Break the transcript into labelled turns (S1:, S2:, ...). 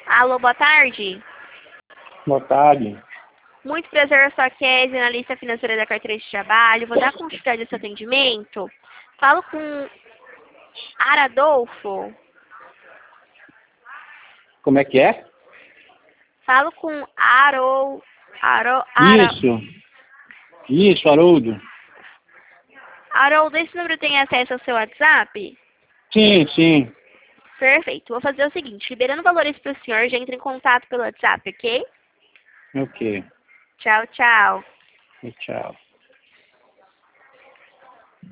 S1: Alô, boa tarde.
S2: Boa tarde.
S1: Muito prazer, eu sou a Kézia, analista financeira da carteira de trabalho. Vou dar continuidade a esse atendimento. Falo com Aradolfo.
S2: Como é que é?
S1: Falo com
S2: Isso, Haroldo.
S1: Haroldo, esse número tem acesso ao seu WhatsApp?
S2: Sim.
S1: Perfeito. Vou fazer o seguinte, liberando valores para o senhor, já entra em contato pelo WhatsApp, ok?
S2: Ok.
S1: Tchau, tchau.
S2: Tchau.